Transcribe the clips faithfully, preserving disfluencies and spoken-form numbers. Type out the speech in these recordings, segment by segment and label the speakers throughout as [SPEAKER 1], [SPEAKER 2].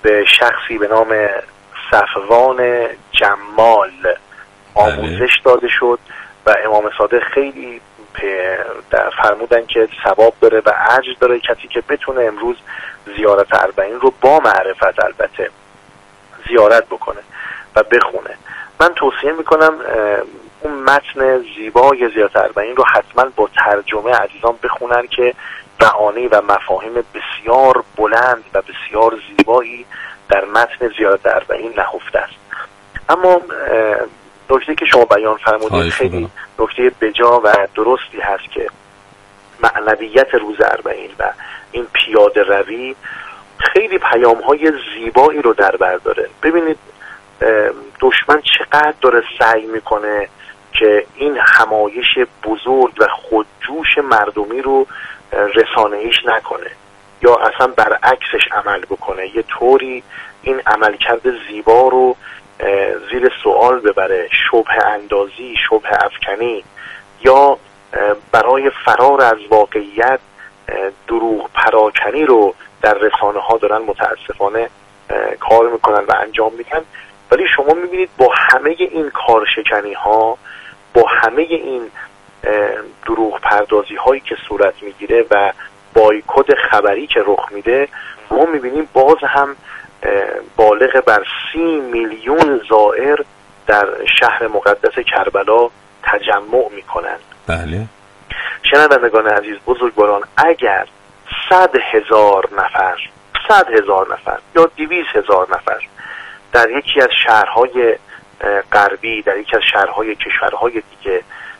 [SPEAKER 1] به شخصی به نام صفوان جمال آموزش داده شد و امام صادق خیلی در فرمودن که ثواب داره و اجر داره کسی که بتونه امروز زیارت اربعین رو با معرفت البته زیارت بکنه و بخونه. من توصیه میکنم اون متن زیبای زیارت اربعین رو حتما با ترجمه عزیزان بخونن که معانی و مفاهیم بسیار بلند و بسیار زیبایی در متن زیارت اربعین نهفته است. اما نکته که شما بیان فرمودید خیلی نکته بجا و درستی هست که معنویت روز اربعین و این پیاده روی خیلی پیام های زیبایی رو در بر داره. ببینید دشمن چقدر داره سعی میکنه که این همایش بزرگ و خودجوش مردمی رو رسانه‌ایش نکنه یا اصلا برعکسش عمل بکنه، یه طوری این عملکرد زیبا رو زیر سوال ببره، شبه اندازی، شبه افکنی یا برای فرار از واقعیت دروغ پراکنی رو در رسانه ها دارن متاسفانه کار میکنن و انجام میدن. ولی شما میبینید با همه این کارشکنی ها، با همه این دروغ پردازی هایی که صورت میگیره و بایکوت خبری که رخ میده، ما میبینیم باز هم بالغ بر سی میلیون زائر در شهر مقدس کربلا تجمع میکنند.
[SPEAKER 2] بله.
[SPEAKER 1] شنوندگان عزیز بزرگواران، اگر صد هزار نفر صد هزار نفر یا دویست هزار نفر در یکی از شهرهای غربی، در یکی از شهرهای کشورهای دیگه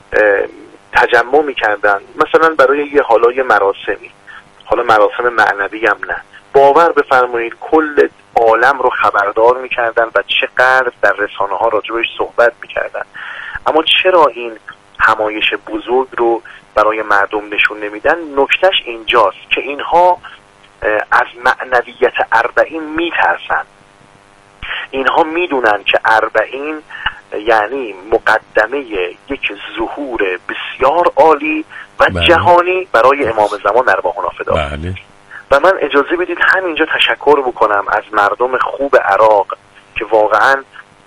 [SPEAKER 1] تجمع میکردن مثلا برای یه حالای مراسمی، حالا مراسم معنوی هم نه، باور بفرمایید کل عالم رو خبردار میکردن و چقدر در رسانه ها راجبش صحبت میکردن. اما چرا این همایش بزرگ رو برای مردم نشون نمیدن؟ نکتهش اینجاست که اینها از معنویت اربعین میترسن. اینها میدونن که اربعین یعنی مقدمه یک ظهور بسیار عالی و بله. جهانی برای امام زمان ارواحنا فدا.
[SPEAKER 2] بله.
[SPEAKER 1] و من اجازه بدید همینجا تشکر بکنم از مردم خوب عراق که واقعا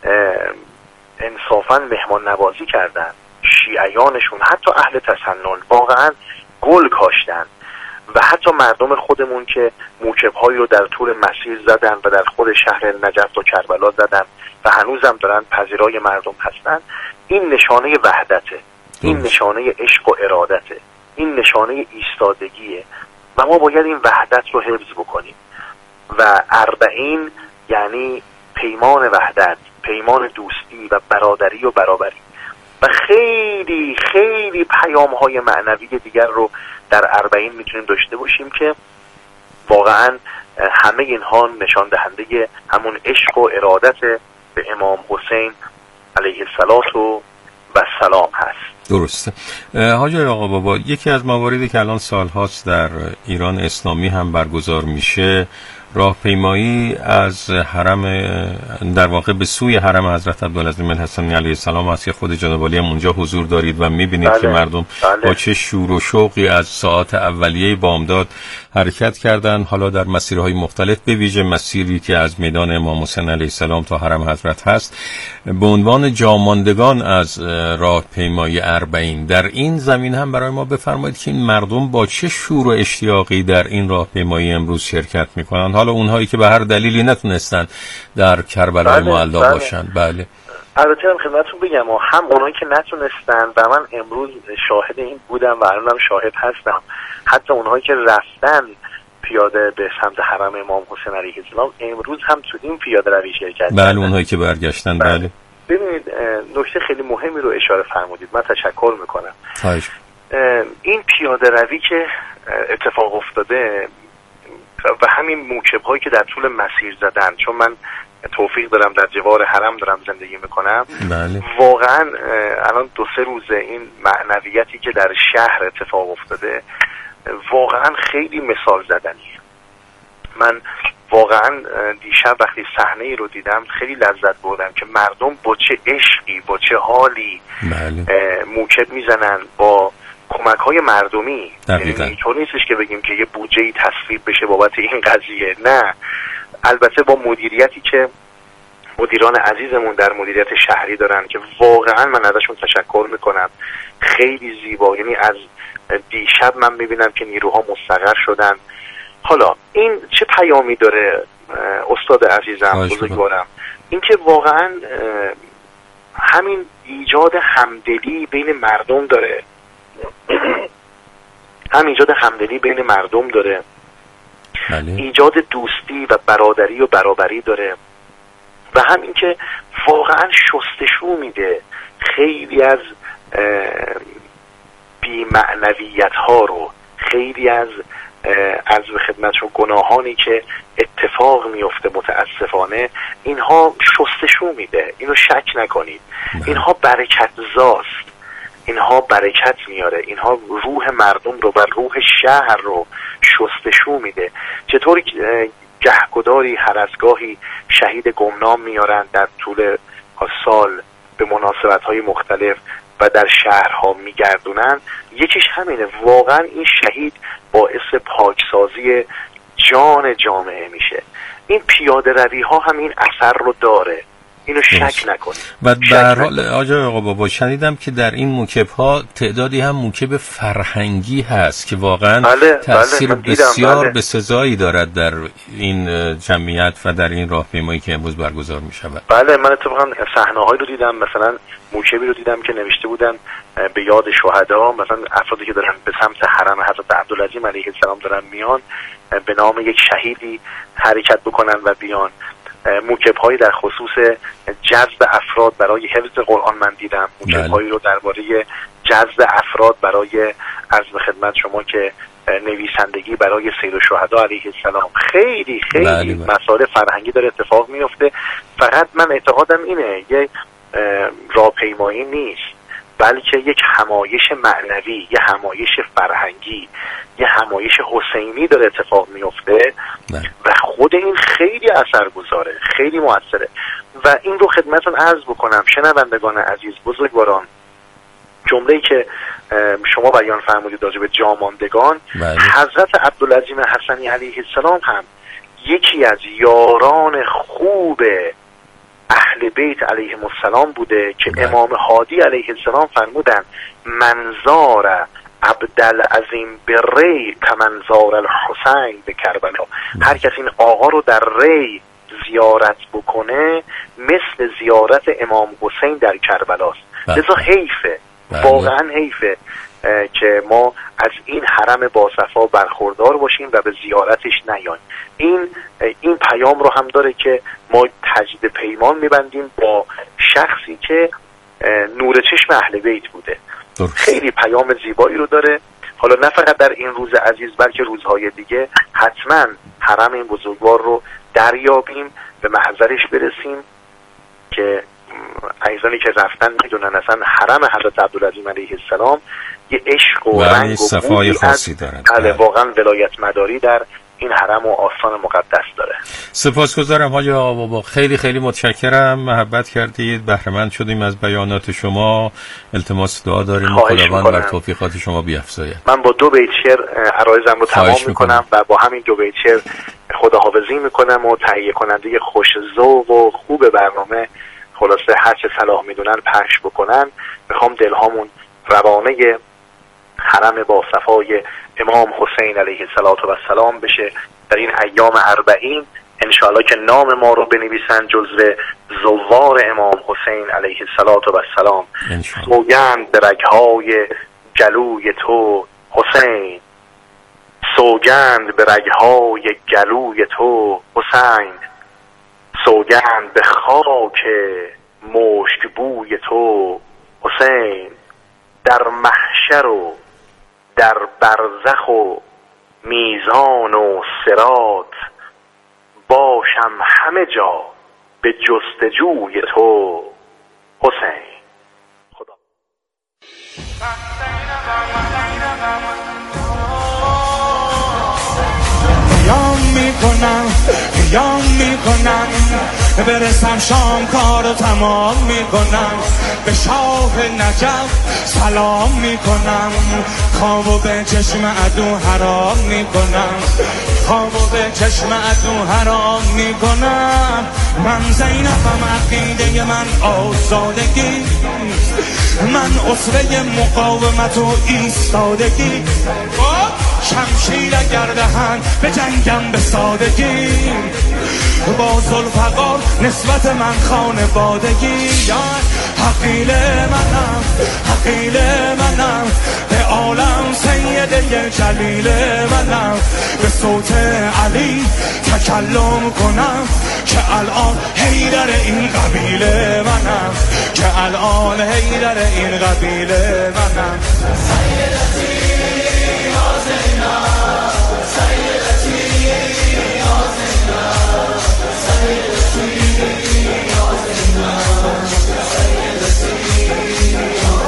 [SPEAKER 1] انصافا مهمان نوازی کردن، شیعیانشون حتی اهل تسنن واقعا گل کاشتن و حتی مردم خودمون که موکب‌هایی رو در طول مسیر زدن و در خود شهر نجف و کربلا زدن و هنوزم دارن پذیرای مردم هستن. این نشانه وحدته، این نشانه عشق و ارادته، این نشانه ایستادگیه و ما باید این وحدت رو حفظ بکنیم. و اربعین یعنی پیمان وحدت، پیمان دوستی و برادری و برابری و خیلی خیلی پیام‌های معنوی دیگر رو در اربعین میتونیم داشته باشیم که واقعا همه اینها نشان دهنده همون عشق و ارادت به امام حسین علیه السلام و سلام هست.
[SPEAKER 2] درسته. حاجی آقا بابا، یکی از مواردی که الان سالهاست در ایران اسلامی هم برگزار میشه راهپیمایی از حرم، در واقع به سوی حرم حضرت عبدالعظیم الحسنی علیه السلام است که خود جناب عالی هم اونجا حضور دارید و میبینید بله. که مردم بله. با چه شور و شوقی از ساعات اولیه بامداد حرکت کردن، حالا در مسیرهای مختلف، به ویژه مسیری که از میدان امام حسین علیه السلام تا حرم حضرت هست به عنوان جاماندگان از راهپیمایی اربعین. در این زمین هم برای ما بفرمایید که این مردم با چه شور و اشتیاقی در این راهپیمایی امروز شرکت میکنن، حالا اونهایی که به هر دلیلی نتونستن در کربلای
[SPEAKER 1] بله،
[SPEAKER 2] معلا
[SPEAKER 1] بله.
[SPEAKER 2] باشن. بله.
[SPEAKER 1] البته هم خدمتتون بگم و هم اونایی که نتونستن و من امروز شاهد این بودم و الانم شاهد هستم، حتی اونهایی که رفتن پیاده به سمت حرم امام حسین علیه السلام امروز هم تو این پیاده روی شرکت کردن.
[SPEAKER 2] بله، اونهایی که برگشتن. بله, بله.
[SPEAKER 1] ببینید نکته خیلی مهمی رو اشاره فرمودید، من تشکر میکنم.
[SPEAKER 2] خواهش.
[SPEAKER 1] این پیاده روی که اتفاق افتاده و همین موکب هایی که در طول مسیر زدن، چون من توفیق دارم در جوار حرم دارم زندگی میکنم،
[SPEAKER 2] بله.
[SPEAKER 1] واقعا الان دو سه روزه این معنویتی که در شهر اتفاق افتاده واقعا خیلی مثال زدنیه. من واقعا دیشب وقتی صحنه ای رو دیدم خیلی لذت بردم که مردم با چه عشقی، با چه حالی بله. موکب میزنن با کمک های مردمی. اینطور نیستش که بگیم که یه بودجه‌ای تصویب بشه بابت این قضیه، نه، البته با مدیریتی که مدیران عزیزمون در مدیریت شهری دارن که واقعا من ازشون تشکر میکنم، خیلی زیبا. یعنی از دیشب من میبینم که نیروها مستقر شدن. حالا این چه پیامی داره استاد عزیزم بزرگوارم؟ این که واقعا همین ایجاد همدلی بین مردم داره، هم ایجاد همدلی بین مردم داره، بله. ایجاد دوستی و برادری و برابری داره و همین که واقعا شستشو میده خیلی از بی‌معنویت ها رو، خیلی از از به خدمتشون گناهانی که اتفاق میفته متاسفانه اینها شستشو میده. اینو شک نکنید، اینها برکت زاست، اینها برکت میاره، اینها روح مردم رو و روح شهر رو شستشو میده. چطوری گهگداری هر از گاهی شهید گمنام میارن در طول سال به مناسبت‌های مختلف و در شهرها میگردونن، یکیش همینه. واقعا این شهید باعث پاکسازی جان جامعه میشه. این پیاده روی ها هم این اثر رو داره، اینو شک نکنید.
[SPEAKER 2] و به هر حال آقای آقا بابا شنیدم که در این موکب ها تعدادی هم موکب فرهنگی هست که واقعا
[SPEAKER 1] بله،
[SPEAKER 2] تأثیر
[SPEAKER 1] بله،
[SPEAKER 2] بسیار
[SPEAKER 1] بله.
[SPEAKER 2] به سزایی دارد در این جمعیت و در این راهپیمایی که امروز برگزار می شود.
[SPEAKER 1] بله، من اتفاقا صحنه‌هایی رو دیدم، مثلا موکبی رو دیدم که نوشته بودن به یاد شهدا، مثلا افرادی که دارن به سمت حرم حضرت عبدالعظیم علیه السلام دارن میان به نام یک شهیدی حرکت بکنن و بیان. موکب هایی در خصوص جذب افراد برای حفظ قرآن من دیدم، موکب هایی رو درباره جذب افراد برای عرض به خدمت شما که نویسندگی برای سید الشهدا علیه السلام. خیلی خیلی مسائل فرهنگی داره اتفاق میفته. فقط من اعتقادم اینه یه راهپیمایی نیست، بلکه یک همایش معنوی، یه همایش فرهنگی، یه همایش حسینی داره اتفاق میفته و خود این خیلی اثرگذاره، خیلی موثره. و این رو خدمتتون عرض بکنم شنوندگان عزیز بزرگواران، جمله‌ای که شما بیان فرمودید راجع به جاماندگان، حضرت عبدالعظیم حسنی علیه السلام هم یکی از یاران خوب اهل بیت علیهم السلام بوده که بله. امام هادی علیه السلام فرمودن منظار عبدالعظیم به ری کمنظار الحسین به کربلا. بله. هر کس این آقا رو در ری زیارت بکنه مثل زیارت امام حسین در کربلاست. بله. لذا حیفه، بله. واقعا حیفه که ما از این حرم باصفا برخوردار باشیم و به زیارتش نیاییم. این این پیام رو هم داره که ما تجدید پیمان میبندیم با شخصی که نور چشم اهل بیت بوده. درست. خیلی پیام زیبایی رو داره. حالا نه فقط در این روز عزیز بلکه روزهای دیگه حتما حرم این بزرگوار رو دریابیم، به محضرش برسیم که عزیزانی که رفتن میدونن اصلا حرم حضرت عبدالعظیم علیه السلام یه عشق و رنگ و
[SPEAKER 2] صفای خاصی داره.
[SPEAKER 1] بله، واقعا ولایت مداری در این حرم و آستان مقدس داره.
[SPEAKER 2] سپاسگزارم حاج آقا بابا، خیلی خیلی متشکرم، محبت کردید، بهره مند شدیم از بیانات شما. التماس دعا داریم خداوند بر توفیقات شما بیفزاید.
[SPEAKER 1] من با دو بیت شعر عرایزم رو تمام میکنم و با همین دو بیت شعر خداحافظی میکنم و تهیه کننده خوش ذوق و خوب برنامه خلاصه هر چه صلاح میدونن پخش بکنن. میخوام دلهامون روانه حرم با صفای امام حسین علیه السلام بشه در این ایام اربعین. انشاءالله که نام ما رو بنویسن جزو زوار امام حسین علیه السلام. سوگند به رگهای گلوی تو حسین، سوگند به رگهای گلوی تو حسین، سوگند به خاک مشک بوی تو حسین، در محشر و در برزخ و میزان و صراط باشم همه جا به جستجوی تو حسین. خدا
[SPEAKER 3] یام میکنم قیام میکنم، برسم شام کارو تمام میکنم، به شاه نجف سلام میکنم، خوابو به چشم عدو حرام میکنم، خوابو به چشم عدو حرام میکنم. من زینبم، عقیده من آزادگی، من اسوه مقاومت و ایستادگی، شمشیر اگر دهن به جنگم به سادگی، با ذوالفقار نسبت من خانوادگی. حقیل منم، حقیل منم، به عالم سیده جلیل منم، به صوت علی تکلم کنم که الان حیدر این قبیله منم، که الان حیدر این قبیله منم. سیدتی یا زینب، سیدتی یا زینب، سیدتی یا زینب، سیدتی یا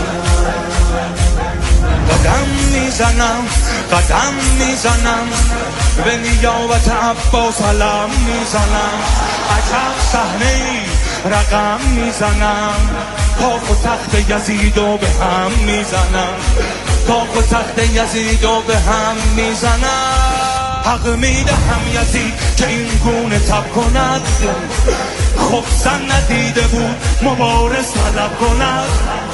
[SPEAKER 3] زینب. قدم میزنم، قدم میزنم، به نیابت عباس سلام میزنم، عجب صحنه‌ای رقم میزنم، تاق و تخت یزیدو به هم میزنم، تاق و تخت یزیدو به هم میزنم. حق میدهم یزید که این گونه تب کند، خب زن ندیده بود مبارز طلب کند،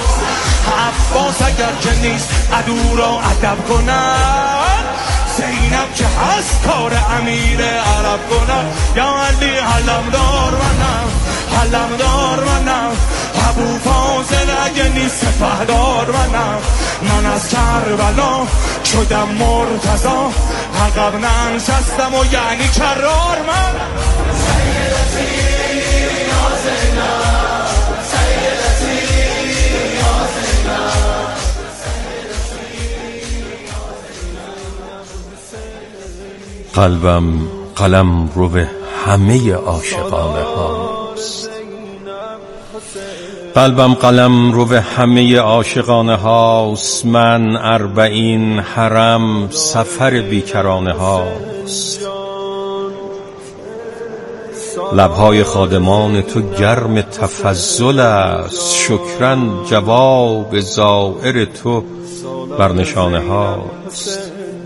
[SPEAKER 3] عباس اگر که نیست عدو را ادب کند، زینب که هست کار امیر عرب کنم. یا علی علمدار منم، علمدار منم، ابو فاضل اگه نیست سپهدار منم، من از کربلا شدم مرتضا، عقب ننشستم و یعنی کرار من. سیدتی یا زینب، سیدتی یا زینب،
[SPEAKER 2] قلبم قلم رو به همه عاشقانه هاست، قلبم قلم رو به همه عاشقانه هاست، من اربعین حرم سفر بیکرانه هاست، لبهای خادمان تو گرم تفضل است، شکرن جواب زائر تو بر نشانه هاست،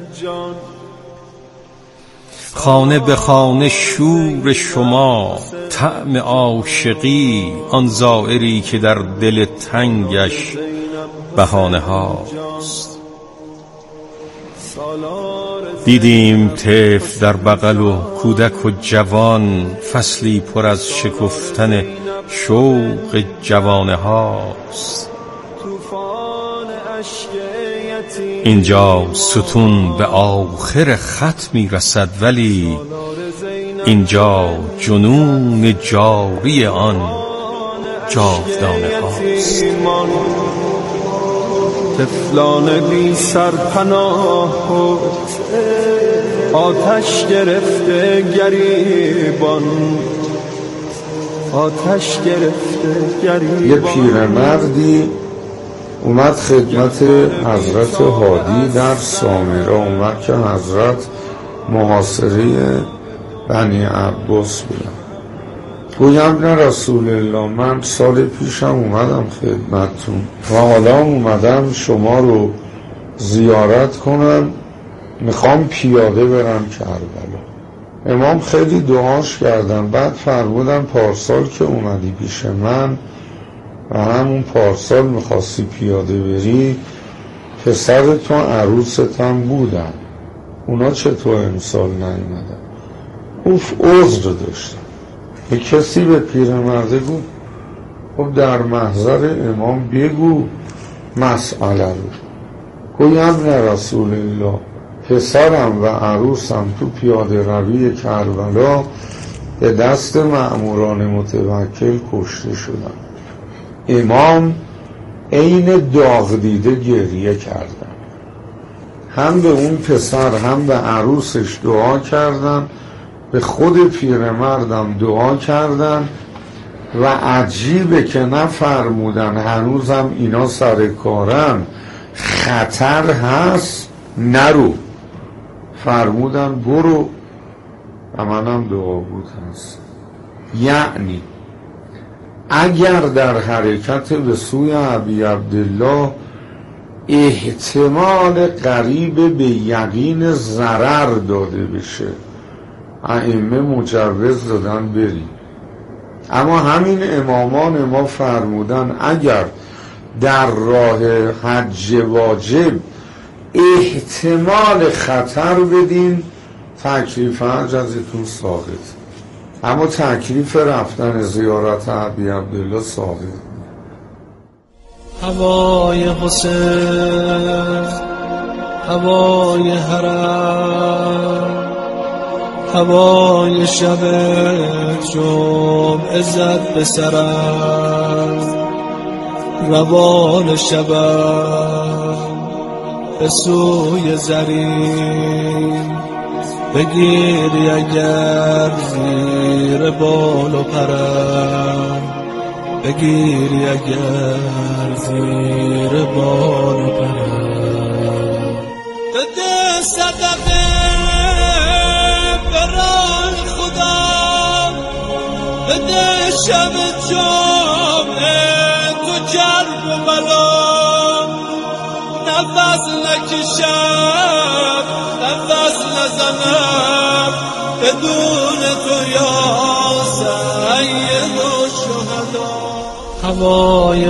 [SPEAKER 2] خانه به خانه شور شما طعم عاشقی، آن زائری که در دل تنگش بهانه هاست. دیدیم طفل در بغل و کودک و جوان، فصلی پر از شکفتن شوق جوانه هاست. اینجا ستون به آخر خط می رسد، ولی اینجا جنون جاری آن جاودانه هاست.
[SPEAKER 4] طفلان بی سرپناه آتش گرفته گریبان، آتش گرفته گریبان.
[SPEAKER 5] یه پیرمردی اومد خدمت حضرت هادی در سامره، اومد که حضرت محاصره بنی عباس بودن. گویم نه رسول الله، من سال پیشم اومدم خدمتتون و حالا اومدم شما رو زیارت کنم، میخوام پیاده برم کربلا. امام خیلی دعاش کردن، بعد فرمودن پارسال که اومدی پیش من و همون پارسال میخواستی پیاده بری، پسرت و عروست هم بودن، اونا چطور امسال نیومدن؟ اوف عذر داشتن. یه کسی به پیرمرده گفت خب در محضر امام بگو مسئله رو. گویم نه رسول الله، پسرم و عروسم تو پیاده روی کربلا به دست مأموران متوکل کشته شدن. امام عین داغ دیده گریه کردن، هم به اون پسر هم به عروسش دعا کردن، به خود پیرمردم دعا کردن و عجیبه که نفرمودن هنوزم اینا سر کارن، خطر هست نرو، فرمودن برو و منم دعا بود هست. یعنی اگر در حرکت به سوی ابی عبدالله احتمال قریب به یقین ضرر داده بشه، ائمه مجوز دادن بریم. اما همین امامان ما فرمودن اگر در راه حج واجب احتمال خطر بدین تکلیف حج ازتون ثابت، اما تکلیف رفتن زیارت ابی عبدالله ثابت.
[SPEAKER 6] هوای حسین، هوای حرم، هوای شب جمعه زد به سرم، روان شبم به سوی زرین، بگیری اگر زیر بال و پرم، بگیری اگر زیر بال و پرم. بده صدقه به راه خدا، بده شب جمعه تو جرب و بلا، نفس نکشم نفس نزنم بدون تو یا سید الشهدا. هوای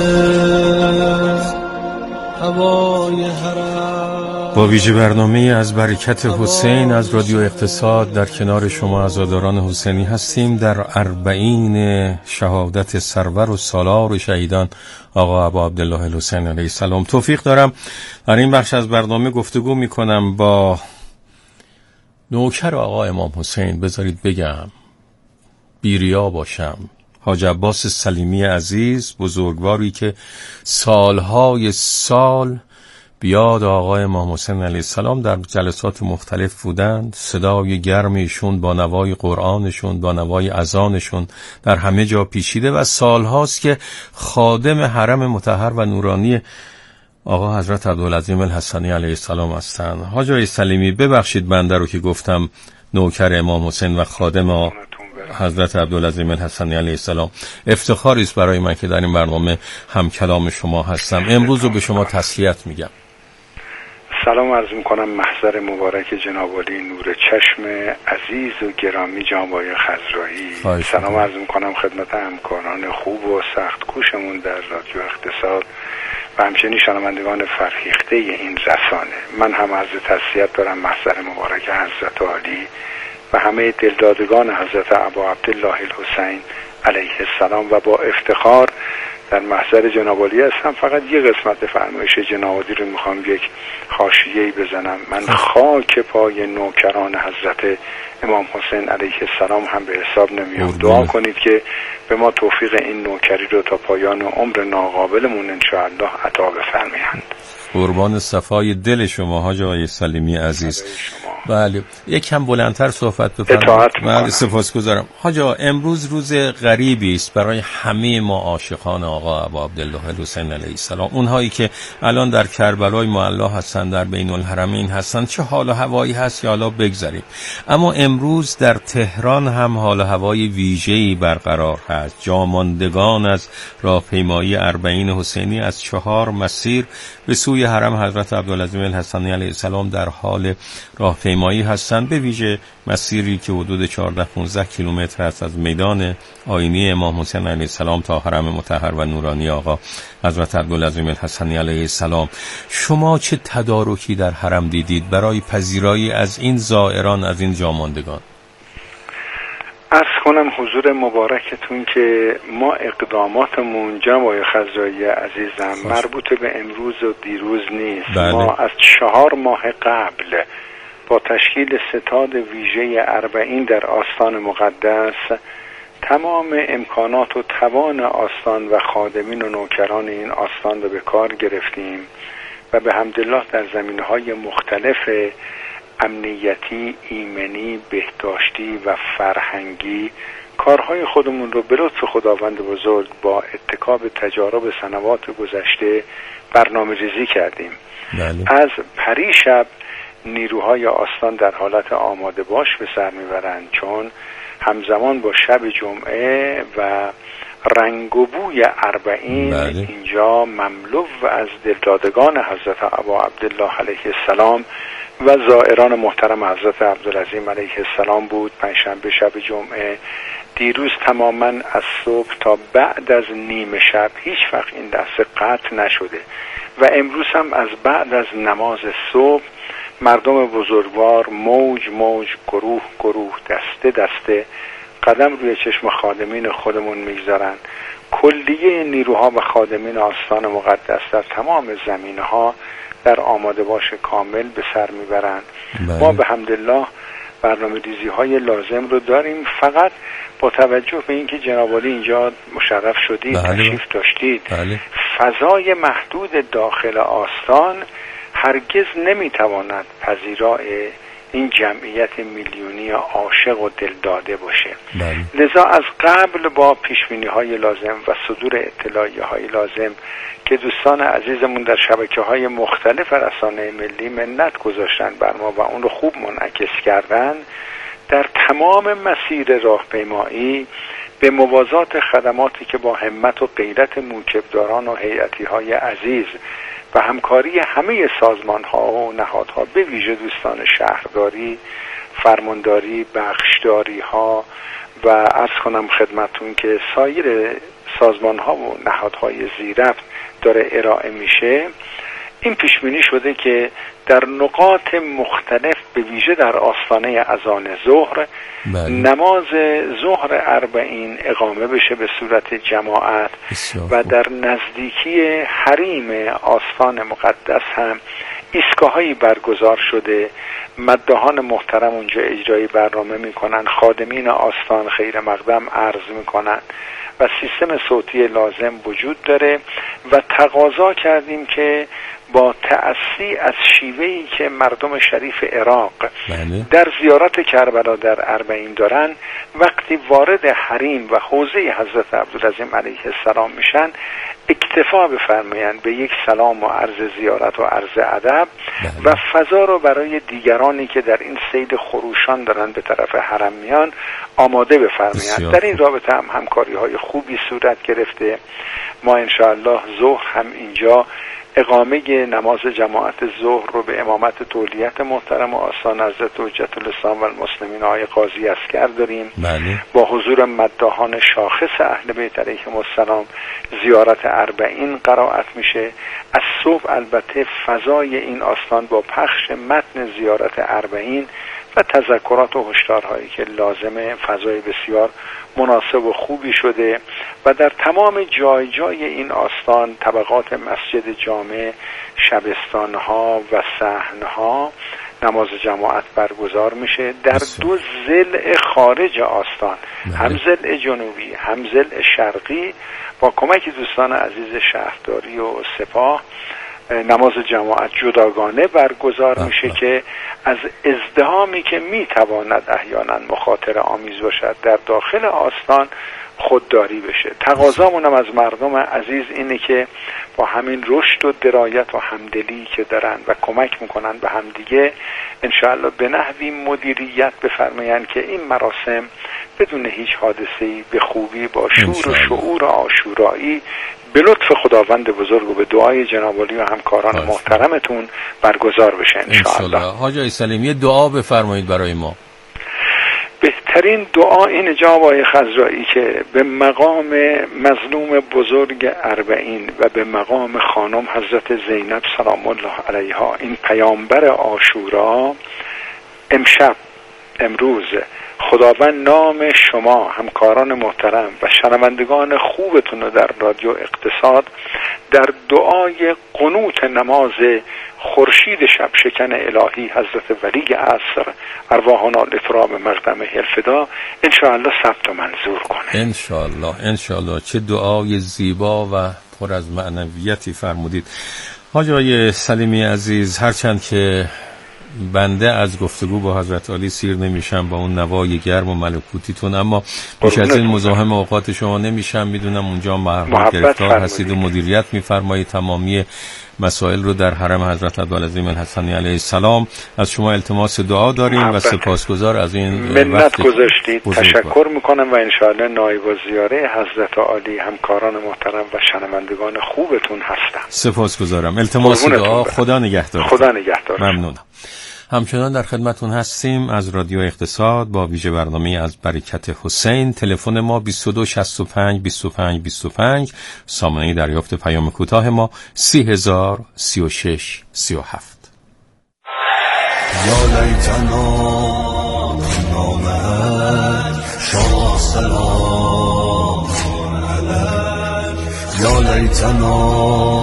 [SPEAKER 6] حسین، هوای حرم.
[SPEAKER 2] با ویژه برنامه از برکت حسین از رادیو اقتصاد در کنار شما عزاداران حسینی هستیم در اربعین شهادت سرور و سالار و شهیدان آقا ابا عبدالله الحسین علیه السلام. توفیق دارم در این بخش از برنامه گفتگو میکنم با نوکر آقا امام حسین، بذارید بگم بیریا باشم، حاج عباس سلیمی عزیز، بزرگواری که سالهای سال بیاد آقا امام حسین علیه السلام در جلسات مختلف بودند. صدای گرم ایشون با نوای قرآنشون، با نوای اذانشون در همه جا پیچیده و سالهاست که خادم حرم مطهر و نورانی آقا حضرت عبدالعظیم الحسنی علیه السلام هستند. حاج آقای سلیمی ببخشید بنده رو که گفتم نوکر امام حسین و خادم حضرت عبدالعظیم الحسنی علیه السلام. افتخاری است برای من که در این برنامه هم کلام شما هستم. امروز رو به شما تسلیت میگم.
[SPEAKER 7] سلام عرض میکنم محضر مبارک جناب عالی نور چشم عزیز و گرامی جناب آقای خضرایی. سلام عرض میکنم خدمت همکاران خوب و سخت کوشمون در رادیو اقتصاد و همچنین شنوندگان فرهیخته این رسانه. من هم عرض تسلیت دارم محضر مبارک حضرت عالی و همه دلدادگان حضرت ابا عبدالله الحسین علیه السلام و با افتخار در محضر جناب عالی هستم. فقط یه قسمت فرمایش جناب عالی رو میخوام یک حاشیه‌ای بزنم. من خاک پای نوکران حضرت امام حسین علیه السلام هم به حساب نمیام. دعا کنید که به ما توفیق این نوکری رو تا پایان عمر ناقابلمون انشاءالله عطا بفرمایند.
[SPEAKER 2] قربان صفای دل شما حاج آقای سلیمی عزیز. بله یک کم بلندتر صحبت بفرمایید. بله سپاسگزارم. حاج آقا امروز روز غریبی است برای همه ما عاشقان آقا ابا عبدالله الحسین علیه السلام، اونهایی که الان در کربلای معلا هستن، در بین الحرمین هستن. چه حال و هوایی هست یا حالا بگذاریم، اما امروز در تهران هم حال و هوای ویژه‌ای برقرار هست. جاماندگان از راهپیمایی اربعین حسینی از چهار مسیر به سوی حرم حضرت عبدالعظیم الحسنی علیه السلام در حال راهپیمایی هستند، به ویژه مسیری که حدود چهارده پانزده کیلومتر است از میدان آیینی امام حسین علیه السلام تا حرم مطهر و نورانی آقا حضرت عبدالعظیم الحسنی علیه السلام. شما چه تدارکی در حرم دیدید برای پذیرایی از این زائران، از این جاماندگان؟
[SPEAKER 7] عرض کنم حضور مبارکتون که ما اقداماتمون جناب آقای خضرایی عزیزم مربوط به امروز و دیروز نیست. بله. ما از چهار ماه قبل با تشکیل ستاد ویژه اربعین در آستان مقدس تمام امکانات و توان آستان و خادمین و نوکران این آستان رو به کار گرفتیم و به حمدالله در زمینه‌های مختلف امنیتی، ایمنی، بهداشتی و فرهنگی کارهای خودمون رو به لطف خداوند بزرگ با اتکا به تجارب سنوات گذشته برنامه ریزی کردیم. بله. از پریشب نیروهای آستان در حالت آماده باش به سر میبرند، چون همزمان با شب جمعه و رنگ و بوی اربعین بله. اینجا مملو از دلدادگان حضرت ابا عبدالله علیه السلام و زائران محترم حضرت عبدالعظیم علیه السلام بود. پنجشنبه شب جمعه، دیروز تماما از صبح تا بعد از نیمه شب هیچ وقت این دسته قطع نشده و امروز هم از بعد از نماز صبح مردم بزرگوار موج موج، گروه گروه، دسته دسته قدم روی چشم خادمین خودمون میگذارن. کلیه نیروها و خادمین آستان مقدس در تمام زمینها در آماده باش کامل به سر میبرند. ما به حمدالله برنامه ریزی های لازم رو داریم، فقط با توجه به اینکه جناب عالی اینجا مشرف شدید، تشریف داشتید، بله. فضای محدود داخل آستان هرگز نمیتواند پذیرای این جمعیت میلیونی عاشق و دلداده باشه. بله. لذا از قبل با پیشبینی های لازم و صدور اطلاعیه های لازم که دوستان عزیزمون در شبکه های مختلف رسانه ملی منت گذاشتن بر ما و اون رو خوب منعکس کردن، در تمام مسیر راهپیمایی به موازات خدماتی که با همت و غیرت موکبداران و هیئتی های عزیز و همکاری همه سازمان ها و نهادها، به ویژه دوستان شهرداری، فرمانداری، بخشداری ها و عرض کنم خدمتون که سایر سازمان ها و نهادهای زیرفت داره ارائه میشه، این پیشبینی شده که در نقاط مختلف به ویژه در آستانه اذان ظهر بله. نماز ظهر اربعین اقامه بشه به صورت جماعت و در نزدیکی حریم آستان مقدس هم ایستگاه‌هایی برگزار شده. مداحان محترم اونجا اجرای برنامه میکنن، خادمین آستان خیر مقدم عرض میکنن و سیستم صوتی لازم وجود داره و تقاضا کردیم که با تأسی از شیوهی که مردم شریف عراق بله. در زیارت کربلا در اربعین دارن، وقتی وارد حریم و حوزه حضرت عبدالعظیم علیه السلام میشن اکتفا بفرمایند به یک سلام و عرض زیارت و عرض ادب بله. و فضا رو برای دیگرانی که در این سید خروشان دارن به طرف حرم میان آماده بفرمایند. در این رابطه هم همکاری های خوبی صورت گرفته. ما انشاءالله ظهر هم اینجا اقامه نماز جماعت ظهر رو به امامت تولیت محترم آستان حضرت حجت الاسلام و المسلمین آقای قاضی عسکر داریم بله. با حضور مداحان شاخص اهل بیت علیهم السلام زیارت اربعین قرائت میشه. از صبح البته فضای این آستان با پخش متن زیارت اربعین و تذکرات و هشدارهایی که لازمه فضای بسیار مناسب و خوبی شده و در تمام جای جای این آستان طبقات مسجد جامع، شبستانها و صحنها نماز جماعت برگزار میشه. در دو ضلع خارج آستان، هم ضلع جنوبی هم ضلع شرقی، با کمک دوستان عزیز شهرداری و سپاه نماز جماعت جداگانه برگزار میشه که از ازدحامی که میتواند احیانا مخاطره آمیز باشد در داخل آستان خودداری بشه. تقاضامون هم از مردم عزیز اینه که با همین رشد و درایت و همدلی که دارن و کمک میکنن به همدیگه انشاءالله به نحوی مدیریت بفرمایند که این مراسم بدون هیچ حادثه‌ای به خوبی با شور و شعور عاشورایی به لطف خداوند بزرگ و به دعای جناب عالی و همکاران باشه. محترمتون برگزار بشه انشاءالله.
[SPEAKER 2] حاج آقای سلیمی دعا بفرمایید برای ما.
[SPEAKER 7] بهترین دعا این جناب آقای خضرایی که به مقام مظلوم بزرگ اربعین و به مقام خانم حضرت زینب سلام الله علیها، این پیامبر عاشورا، امشب امروز خداوند نام شما همکاران محترم و شنوندگان خوبتون رو در رادیو اقتصاد در دعای قنوت نماز خورشید شب شکن الهی حضرت ولی عصر ارواحنا الاطراب مقدم الفدا انشاءالله ثبت و منظور کنه.
[SPEAKER 2] انشاءالله انشاءالله. چه دعای زیبا و پر از معنویتی فرمودید حاج آقای سلیمی عزیز. هرچند که بنده از گفتگو با حضرت عالی سیر نمیشم با اون نوای گرم و ملکوتیتون، اما بیش از این مزاحم اوقات شما نمیشم. میدونم اونجا محرم گرفتار هستید و مدیریت میفرمایید تمامی مسائل رو در حرم حضرت عبدالعظیم الحسنی علیه السلام. از شما التماس دعا داریم و سپاسگزار از این
[SPEAKER 7] منت گذاشتید. تشکر میکنم و انشاءالله نایب الزیاره حضرت عالی همکاران محترم و شنوندگان خوبتون هستم.
[SPEAKER 2] سپاسگزارم. التماس دعا. خدا نگهدار.
[SPEAKER 7] خدا نگهدار.
[SPEAKER 2] ممنونم. همچنان در خدمتون هستیم از رادیو اقتصاد با ویژه برنامه از برکت حسین. تلفن ما بیست و دو شصت و پنج بیست و پنج بیست و پنج، سامانه دریافت پیام کوتاه ما سی هزار سی و شش سی و هفت.
[SPEAKER 6] یا لیتنا نامت شاه سلام علیک، یا لیتنا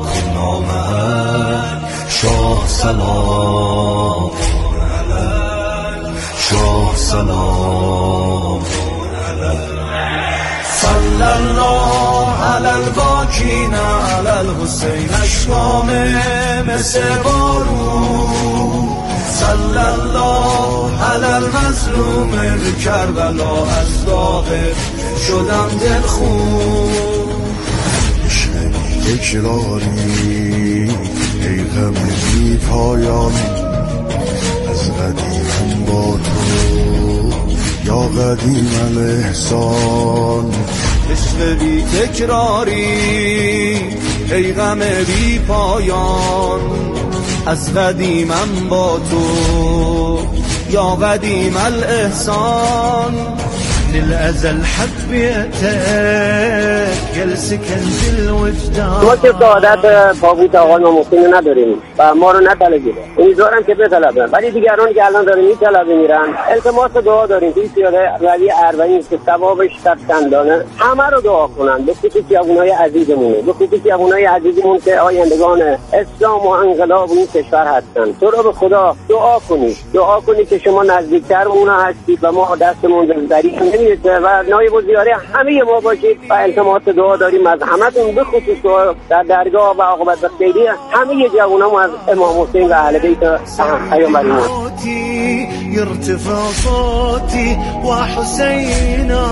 [SPEAKER 6] نامت شاه سلام علیک، شاه سلام علیک. صلی الله علی الباکین علی الحسین، اشکام مثل بارون. صلی الله علی المظلوم کربلا، از داغ شدم دلخون. عشق بی تکراری ای غم بی پایان، از قدیم با تو یا قدیم الاحسان. عشق بی تکراری ای غم بی پایان، از قدیمم با تو یا قدیم الاحسان. للأزل حبيتك جلس کنز الوجدان.
[SPEAKER 8] ما که سعادت تابوت آقا نامحسین نداریم و ما رو نطلبیده، امیدوارم که بطلبن، ولی دیگران که الان دارن میطلبه میرن. التماس دعا داریم توی پیاده روی اربعین که ثوابش صد چندانه، همه رو دعا کنن، به خصوص جوانای عزیزمون، به خصوص جوانای عزیزمون که آیندگان اسلام و انقلاب این کشور هستن. تو رو به خدا دعا کنید، دعا کنید که شما نزدیکتر اونا هستید و ما دستمون داری نمیرسه و نایب الزیاره همه ما باشید و التماس دعا داریم از همتون، به خصوص در درگاه و عاقبت خیری همه جوانام از امام حسین و اهل بیت پیامبرمون.
[SPEAKER 6] يرتفع صوتي وحسينا،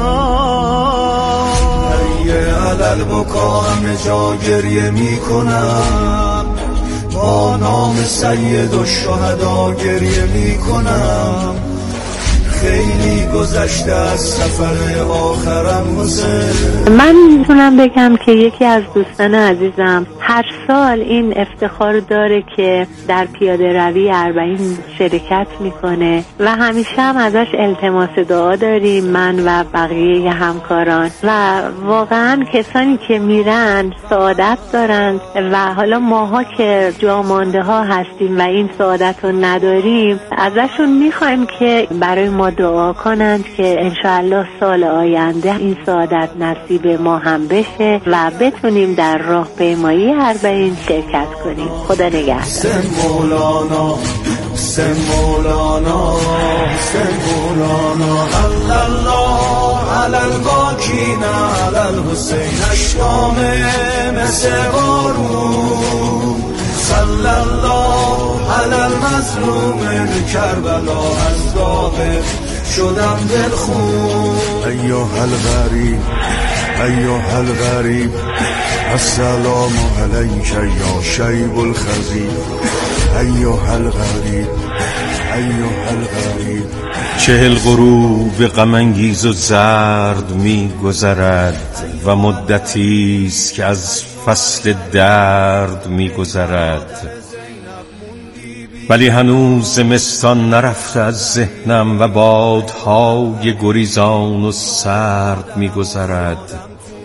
[SPEAKER 6] هيا على البكاء جا گریه میکنم، با نام سید الشهدا گریه میکنم. خیلی گذشته از سفر آخرم حسین.
[SPEAKER 9] من میتونم بگم که یکی از دوستان عزیزم هر سال این افتخار داره که در پیاده روی اربعین شرکت میکنه و همیشه هم ازش التماس دعا داریم، من و بقیه همکاران، و واقعا کسانی که میرن سعادت دارن و حالا ماها که جا مانده ها هستیم و این سعادت رو نداریم ازشون میخوایم که برای ما دعا کنند که انشاءالله سال آینده این سعادت نصیب ما هم بشه و بتونیم در راه پیمایی اربعین شرکت کنیم. خدا نگهدار.
[SPEAKER 6] سن مولانا سن مولانا سن مولانا، الله علی الباکین علی الحسین، اشکام مثل بارون. صلی الله علی المظلوم کربلا، از داغ شدم دلخون. ایها الغریب ایها الغریب، السلام علیک یا شیب الخزیب. ایها الغریب ایها الغریب.
[SPEAKER 2] چهل غروب غم انگیز و زرد می گذرد و مدتی است که از فصل درد می گذرد، ولی هنوز زمستان نرفته از ذهنم و بادهای گریزان و سرد می گذرد.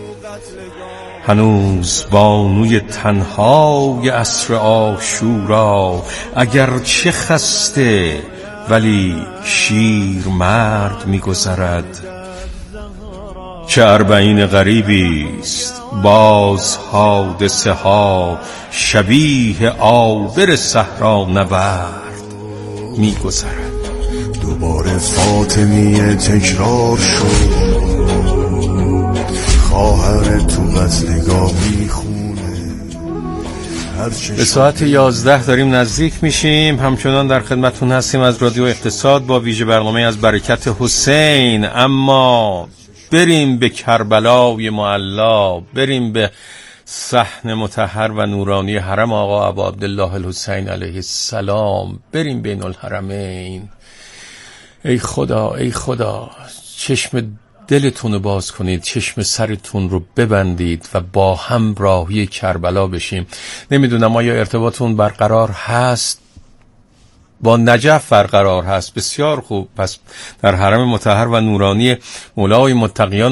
[SPEAKER 2] هنوز بانوی تنهای عصر عاشورا اگر چه خسته ولی شیر مرد می گذرد. چه اربعین غریبی است باز حادثه ها شبیه آبر صحرا نورد می گذرد.
[SPEAKER 6] دوباره فاطمیه تکرار شد، خواهر تو قتلگاه میخونه.
[SPEAKER 2] به ساعت یازده داریم نزدیک میشیم. همچنان در خدمتون هستیم از رادیو اقتصاد با ویژه برنامه از برکت حسین. اما بریم به کربلای معلا، بریم به صحن مطهر و نورانی حرم آقا ابا عبدالله الحسین علیه السلام. بریم بین الحرمین. ای خدا ای خدا، چشم دلتون رو باز کنید، چشم سرتون رو ببندید و با هم راهی کربلا بشیم. نمیدونم آیا ارتباطتون برقرار هست؟ با نجف برقرار هست. بسیار خوب. پس در حرم مطهر و نورانی مولای متقیان